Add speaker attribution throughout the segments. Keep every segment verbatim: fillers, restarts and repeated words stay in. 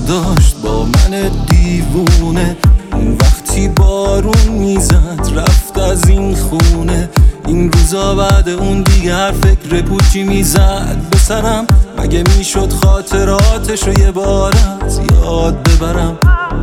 Speaker 1: داشت با من دیوونه. اون وقتی بارون میزد رفت از این خونه. این روزا بعد اون دیگه هر فکر پوچی میزد به سرم. مگه میشد خاطراتشو یه بار از یاد ببرم؟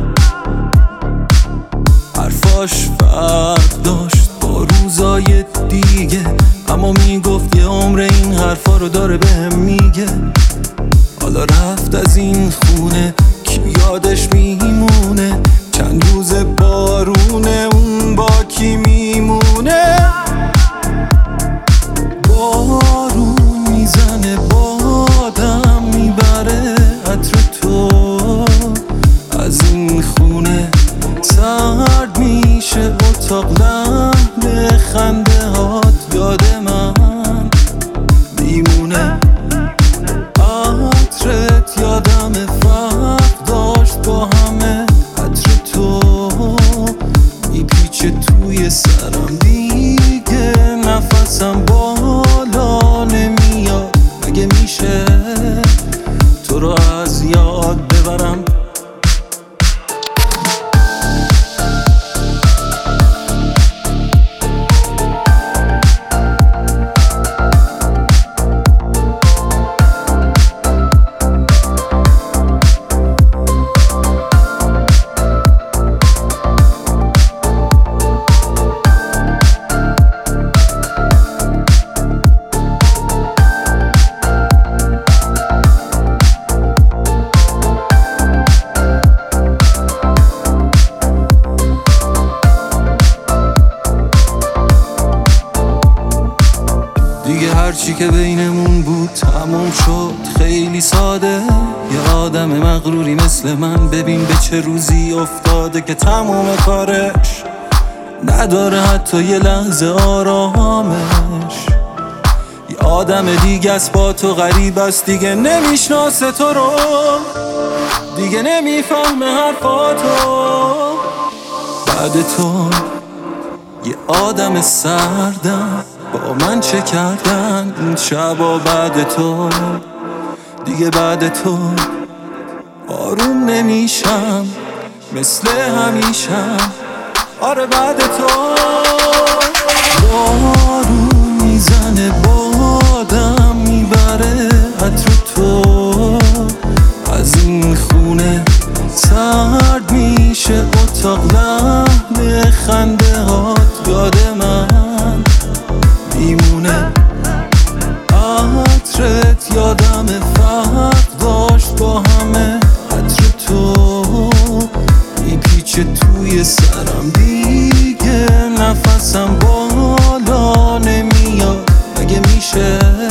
Speaker 1: حرفاش فرق داشت با روزای دیگه، اما میگفت یه عمر این حرفا رو داره بهم میگه. حالا رفت از این خونه، کی یادش میمونه؟ چند روز بارونه، اون با کی میمونه؟ بارون میزنه بادم میبره عطر تو از این خونه. سرد میشه اتاق، لحن خنده هات یاد من میمونه. عطرت یادم فرق داشت با همه، عطر تو میپیچه توی سرم، دیگه نفسم بالا نمیاد. مگه میشه تو رو از یاد ببرم؟ دیگه هرچی که بینمون بود تموم شد، خیلی ساده. یه آدم مغروری مثل من ببین به چه روزی افتاده که تموم کارش نداره حتی یه لحظه آرامش. یه آدم دیگه است با تو غریب است، دیگه نمیشناسه تو رو، دیگه نمیفهمه حرفاتو. بعد تو یه آدم سردم، با من چه کردن این شبا؟ بعد تو دیگه بعد تو آروم نمیشم مثل همیشم. آره بعد تو بارون میزنه بادم میبره عطر تو از این خونه. سرد میشه اتاق، لحن خنده هات یاد من میمونه. عطرت یادم فرق داشت با همه، عطر تو میپیچه توی سرم، دیگه نفسم بالا نمیاد. مگه میشه